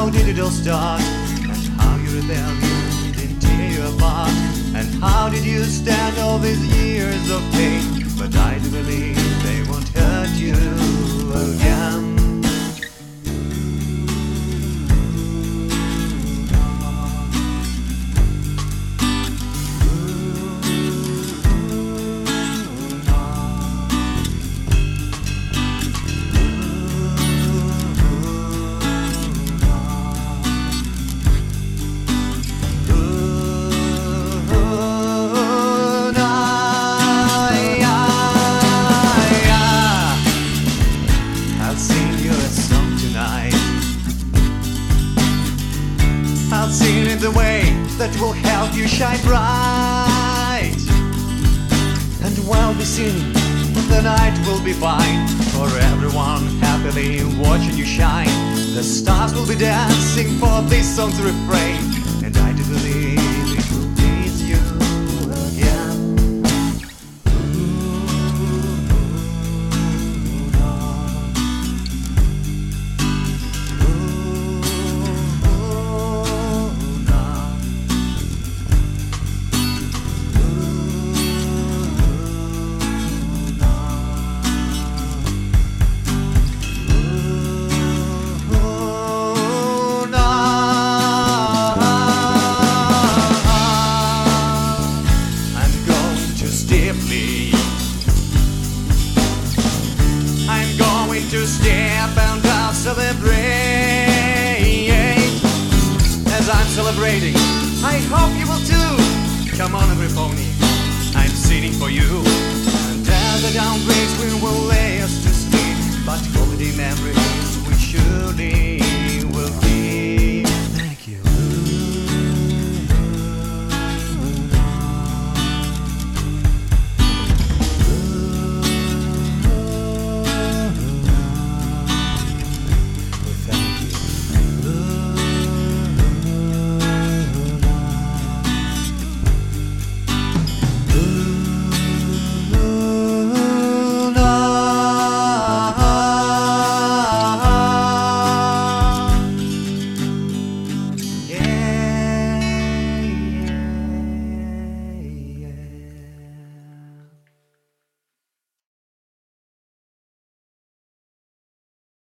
how did it all start? And how your rebellion didn't tear you apart? And how did you stand all these years of pain? But I do believe they won't hurt you again. I'll sing in the way that will help you shine bright. And while we sing, the night will be fine. For everyone happily watching you shine. The stars will be dancing for this song's refrain. And I do believe it will please you again. I'm going to step and I'll celebrate. As I'm celebrating, I hope you will too. Come on, every pony, I'm singing for you. And as the dawn breaks, we will lay us to sleep. But holiday memories we surely